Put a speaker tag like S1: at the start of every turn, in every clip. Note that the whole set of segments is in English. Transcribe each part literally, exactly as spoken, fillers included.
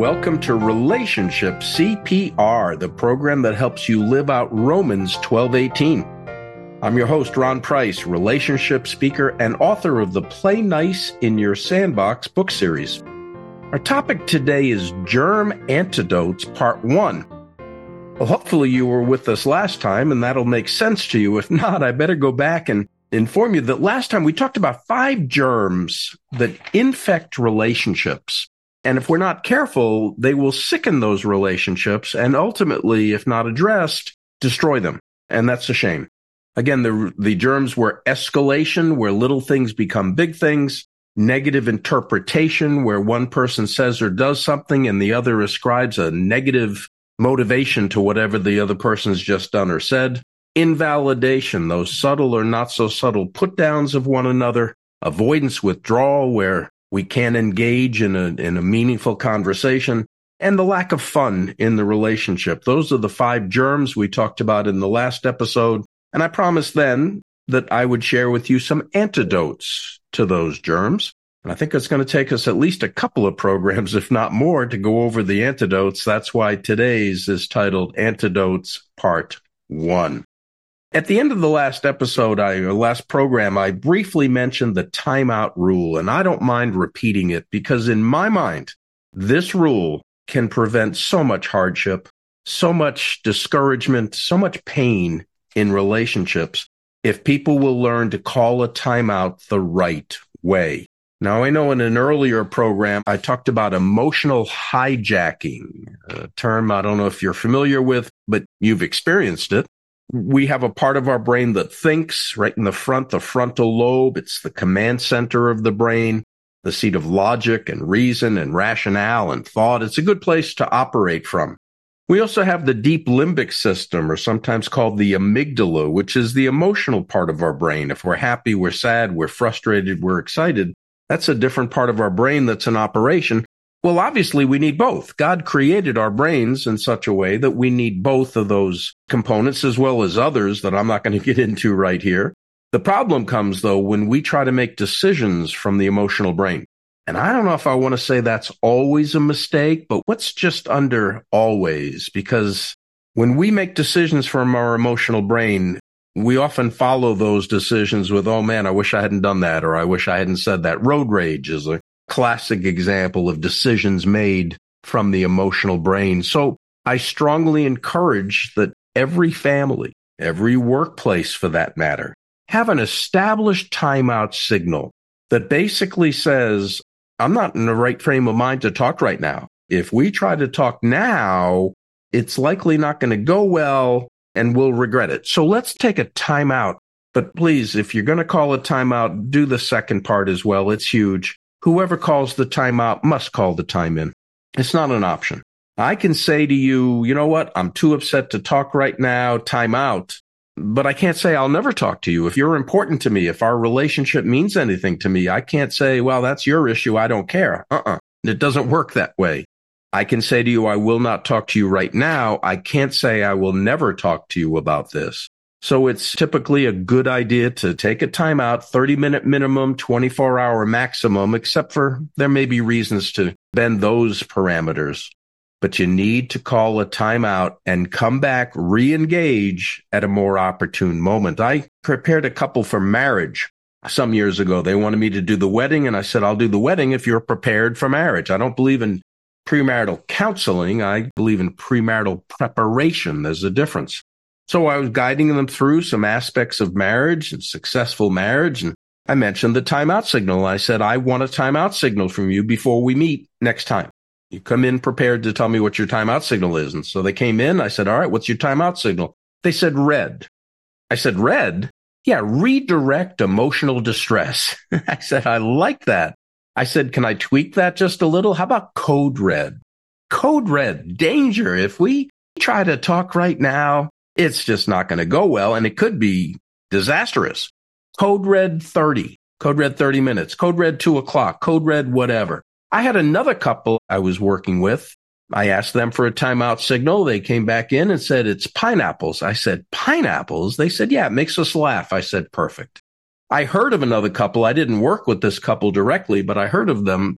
S1: Welcome to Relationship C P R, the program that helps you live out Romans twelve eighteen. I'm your host, Ron Price, relationship speaker and author of the Play Nice in Your Sandbox book series. Our topic today is Germ Antidotes, Part one. Well, hopefully you were with us last time, and that'll make sense to you. If not, I better go back and inform you that last time we talked about five germs that infect relationships. And if we're not careful, they will sicken those relationships and ultimately, if not addressed, destroy them. And that's a shame. Again, the, the germs were escalation, where little things become big things, negative interpretation, where one person says or does something and the other ascribes a negative motivation to whatever the other person's just done or said, invalidation, those subtle or not so subtle put downs of one another, avoidance, withdrawal, where we can't engage in a, in a meaningful conversation, and the lack of fun in the relationship. Those are the five germs we talked about in the last episode. And I promised then that I would share with you some antidotes to those germs. And I think it's going to take us at least a couple of programs, if not more, to go over the antidotes. That's why today's is titled Antidotes Part one. At the end of the last episode, I, or last program, I briefly mentioned the timeout rule, and I don't mind repeating it because in my mind, this rule can prevent so much hardship, so much discouragement, so much pain in relationships if people will learn to call a timeout the right way. Now, I know in an earlier program, I talked about emotional hijacking, a term I don't know if you're familiar with, but you've experienced it. We have a part of our brain that thinks right in the front, the frontal lobe. It's the command center of the brain, the seat of logic and reason and rationale and thought. It's a good place to operate from. We also have the deep limbic system, or sometimes called the amygdala, which is the emotional part of our brain. If we're happy, we're sad, we're frustrated, we're excited, that's a different part of our brain that's in operation. Well, obviously, we need both. God created our brains in such a way that we need both of those components as well as others that I'm not going to get into right here. The problem comes, though, when we try to make decisions from the emotional brain. And I don't know if I want to say that's always a mistake, but what's just under always? Because when we make decisions from our emotional brain, we often follow those decisions with, oh man, I wish I hadn't done that, or I wish I hadn't said that. Road rage is a classic example of decisions made from the emotional brain. So I strongly encourage that every family, every workplace for that matter, have an established timeout signal that basically says, I'm not in the right frame of mind to talk right now. If we try to talk now, it's likely not going to go well and we'll regret it. So let's take a timeout. But please, if you're going to call a timeout, do the second part as well. It's huge. Whoever calls the timeout must call the time in. It's not an option. I can say to you, you know what? I'm too upset to talk right now. Time out. But I can't say I'll never talk to you. If you're important to me, if our relationship means anything to me, I can't say, well, that's your issue. I don't care. Uh-uh. It doesn't work that way. I can say to you, I will not talk to you right now. I can't say I will never talk to you about this. So it's typically a good idea to take a timeout, thirty minute minimum, twenty-four hour maximum, except for there may be reasons to bend those parameters. But you need to call a timeout and come back, re-engage at a more opportune moment. I prepared a couple for marriage some years ago. They wanted me to do the wedding, and I said, I'll do the wedding if you're prepared for marriage. I don't believe in premarital counseling. I believe in premarital preparation. There's a difference. So I was guiding them through some aspects of marriage and successful marriage. And I mentioned the timeout signal. I said, I want a timeout signal from you before we meet next time. You come in prepared to tell me what your timeout signal is. And so they came in. I said, all right, what's your timeout signal? They said, red. I said, red? Yeah, redirect emotional distress. I said, I like that. I said, can I tweak that just a little? How about code red? Code red, danger. If we try to talk right now, it's just not going to go well, and it could be disastrous. Code red thirty, code red thirty minutes, code red two o'clock, code red whatever. I had another couple I was working with. I asked them for a timeout signal. They came back in and said, it's pineapples. I said, pineapples? They said, yeah, it makes us laugh. I said, perfect. I heard of another couple. I didn't work with this couple directly, but I heard of them.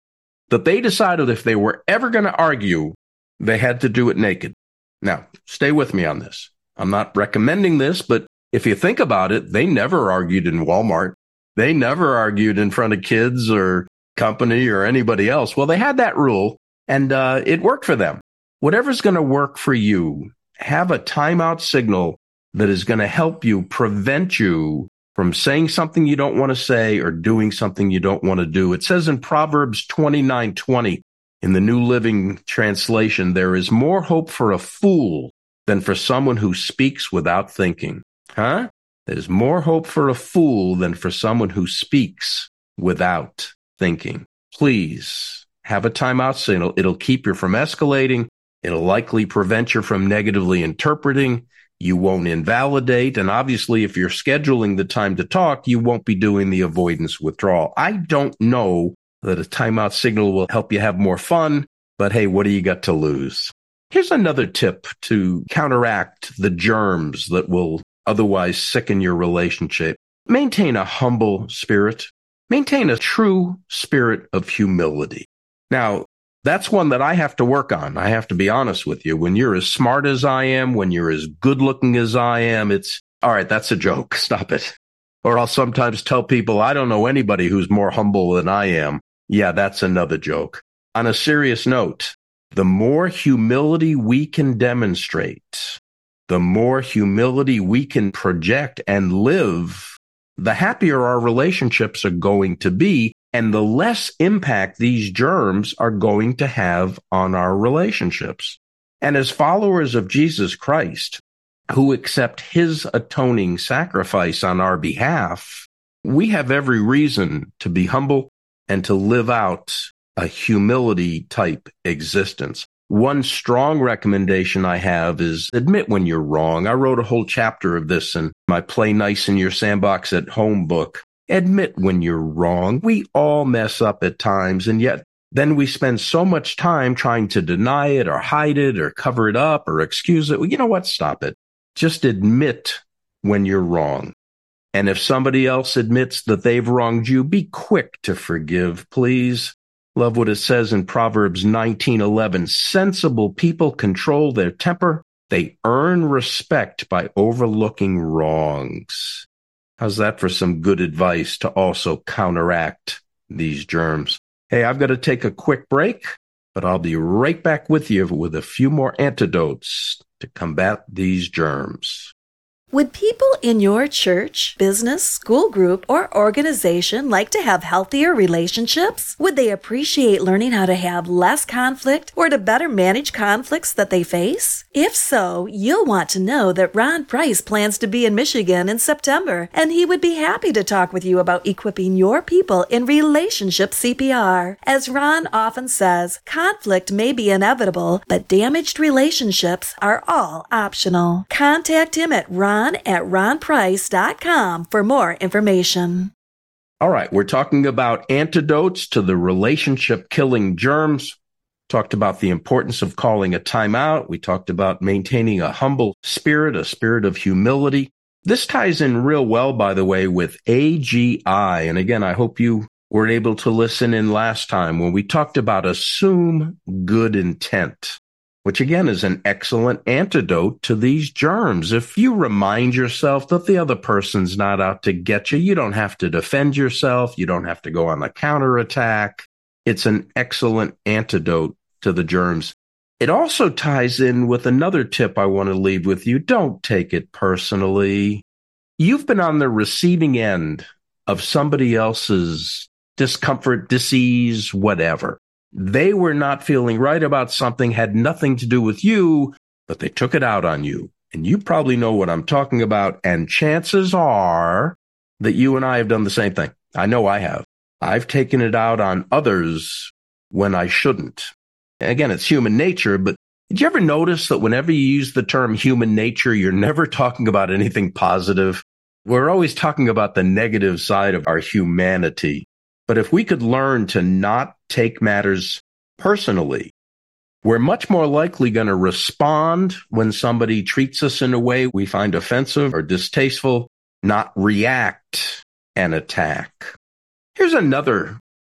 S1: that they decided if they were ever going to argue, they had to do it naked. Now, stay with me on this. I'm not recommending this, but if you think about it, they never argued in Walmart. They never argued in front of kids or company or anybody else. Well, they had that rule, and uh, it worked for them. Whatever's going to work for you, have a timeout signal that is going to help you prevent you from saying something you don't want to say or doing something you don't want to do. It says in Proverbs twenty-nine twenty, in the New Living Translation, there is more hope for a fool than for someone who speaks without thinking. Huh? There's more hope for a fool than for someone who speaks without thinking. Please have a timeout signal. It'll keep you from escalating. It'll likely prevent you from negatively interpreting. You won't invalidate. And obviously, if you're scheduling the time to talk, you won't be doing the avoidance withdrawal. I don't know that a timeout signal will help you have more fun, but hey, what do you got to lose? Here's another tip to counteract the germs that will otherwise sicken your relationship. Maintain a humble spirit. Maintain a true spirit of humility. Now, that's one that I have to work on. I have to be honest with you. When you're as smart as I am, when you're as good looking as I am, it's, all right, that's a joke. Stop it. Or I'll sometimes tell people, I don't know anybody who's more humble than I am. Yeah, that's another joke. On a serious note, the more humility we can demonstrate, the more humility we can project and live, the happier our relationships are going to be, and the less impact these germs are going to have on our relationships. And as followers of Jesus Christ, who accept his atoning sacrifice on our behalf, we have every reason to be humble and to live out a humility type existence. One strong recommendation I have is admit when you're wrong. I wrote a whole chapter of this in my Play Nice in Your Sandbox at Home book. Admit when you're wrong. We all mess up at times, and yet then we spend so much time trying to deny it or hide it or cover it up or excuse it. Well, you know what? Stop it. Just admit when you're wrong. And if somebody else admits that they've wronged you, be quick to forgive, please. Love what it says in Proverbs nineteen eleven. Sensible people control their temper. They earn respect by overlooking wrongs. How's that for some good advice to also counteract these germs? Hey, I've got to take a quick break, but I'll be right back with you with a few more antidotes to combat these germs.
S2: Would people in your church, business, school group, or organization like to have healthier relationships? Would they appreciate learning how to have less conflict or to better manage conflicts that they face? If so, you'll want to know that Ron Price plans to be in Michigan in September, and he would be happy to talk with you about equipping your people in relationship C P R. As Ron often says, conflict may be inevitable, but damaged relationships are all optional. Contact him at ron at ron price dot com for more information.
S1: All right, we're talking about antidotes to the relationship-killing germs. Talked about the importance of calling a timeout. We talked about maintaining a humble spirit, a spirit of humility. This ties in real well, by the way, with A G I. And again, I hope you were able to listen in last time when we talked about assume good intent, which again is an excellent antidote to these germs. If you remind yourself that the other person's not out to get you, you don't have to defend yourself. You don't have to go on the counterattack. It's an excellent antidote to the germs. It also ties in with another tip I want to leave with you. Don't take it personally. You've been on the receiving end of somebody else's discomfort, disease, whatever. They were not feeling right about something, had nothing to do with you, but they took it out on you. And you probably know what I'm talking about. And chances are that you and I have done the same thing. I know I have. I've taken it out on others when I shouldn't. Again, it's human nature, but did you ever notice that whenever you use the term human nature, you're never talking about anything positive? We're always talking about the negative side of our humanity. But if we could learn to not take matters personally, we're much more likely going to respond when somebody treats us in a way we find offensive or distasteful, not react and attack. Here's another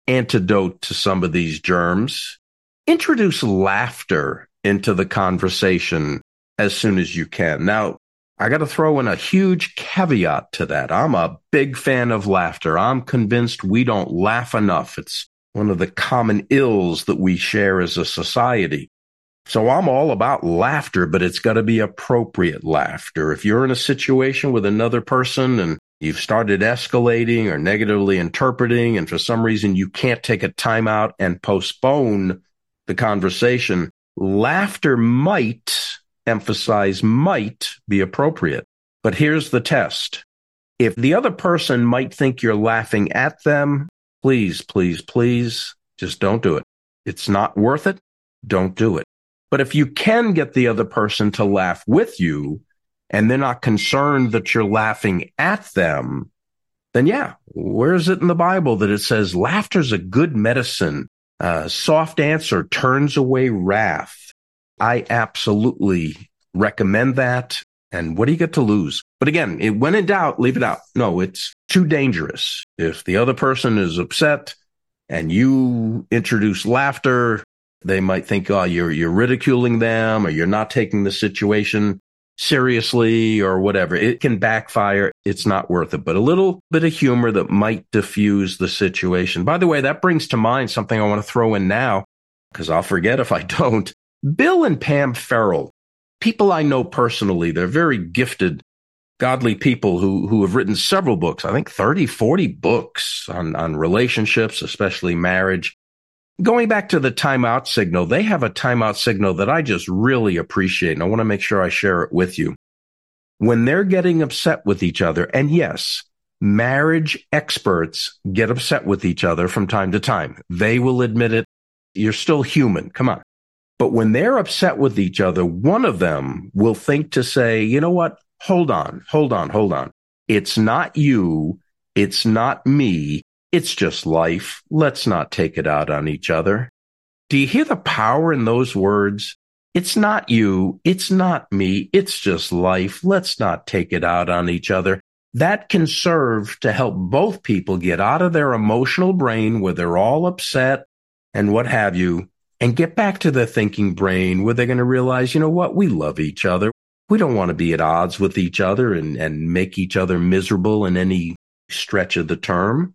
S1: antidote to some of these germs. Introduce laughter into the conversation as soon as you can. Now, I got to throw in a huge caveat to that. I'm a big fan of laughter. I'm convinced we don't laugh enough. It's one of the common ills that we share as a society. So I'm all about laughter, but it's got to be appropriate laughter. If you're in a situation with another person and you've started escalating or negatively interpreting, and for some reason you can't take a time out and postpone the conversation, laughter might, emphasize might, be appropriate. But here's the test. If the other person might think you're laughing at them, please, please, please, just don't do it. It's not worth it. Don't do it. But if you can get the other person to laugh with you, and they're not concerned that you're laughing at them, then yeah, where is it in the Bible that it says laughter's a good medicine? Uh, soft answer turns away wrath. I absolutely recommend that. And what do you get to lose? But again, it, when in doubt, leave it out. No, it's too dangerous. If the other person is upset and you introduce laughter, they might think, oh, you're, you're ridiculing them, or you're not taking the situation seriously, or whatever. It can backfire. It's not worth it. But a little bit of humor that might diffuse the situation. By the way, that brings to mind something I want to throw in now, because I'll forget if I don't. Bill and Pam Farrell, people I know personally, they're very gifted, godly people who, who have written several books, I think thirty, forty books on, on relationships, especially marriage. Going back to the timeout signal, they have a timeout signal that I just really appreciate, and I want to make sure I share it with you. When they're getting upset with each other, and yes, marriage experts get upset with each other from time to time. They will admit it. You're still human. Come on. But when they're upset with each other, one of them will think to say, you know what? Hold on, hold on, hold on. It's not you. It's not me. It's just life. Let's not take it out on each other. Do you hear the power in those words? It's not you. It's not me. It's just life. Let's not take it out on each other. That can serve to help both people get out of their emotional brain where they're all upset and what have you, and get back to their thinking brain where they're going to realize, you know what? We love each other. We don't want to be at odds with each other and, and make each other miserable in any stretch of the term.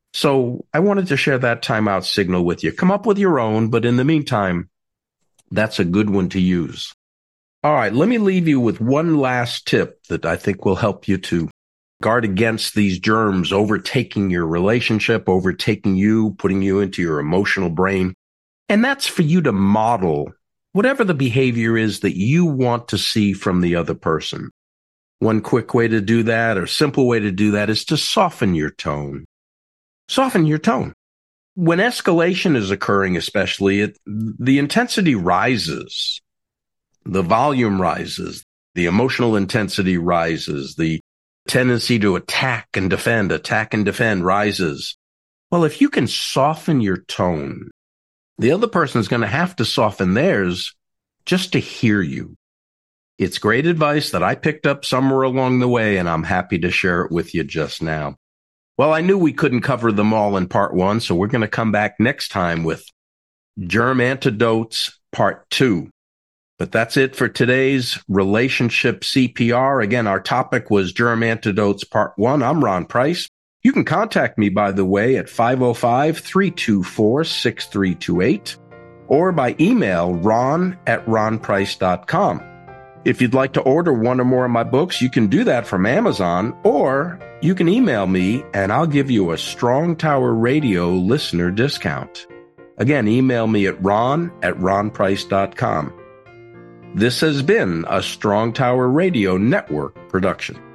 S1: So I wanted to share that timeout signal with you. Come up with your own, but in the meantime, that's a good one to use. All right, let me leave you with one last tip that I think will help you to guard against these germs overtaking your relationship, overtaking you, putting you into your emotional brain. And that's for you to model whatever the behavior is that you want to see from the other person. One quick way to do that, or simple way to do that, is to soften your tone. Soften your tone. When escalation is occurring, especially, it, the intensity rises. The volume rises. The emotional intensity rises. The tendency to attack and defend, attack and defend rises. Well, if you can soften your tone, the other person is going to have to soften theirs just to hear you. It's great advice that I picked up somewhere along the way, and I'm happy to share it with you just now. Well, I knew we couldn't cover them all in part one, so we're going to come back next time with Germ Antidotes Part Two. But that's it for today's Relationship C P R. Again, our topic was Germ Antidotes Part One. I'm Ron Price. You can contact me, by the way, at five oh five, three two four, six three two eight or by email, ron at ron price dot com. If you'd like to order one or more of my books, you can do that from Amazon, or you can email me and I'll give you a Strong Tower Radio listener discount. Again, email me at ron at ron price dot com. This has been a Strong Tower Radio Network production.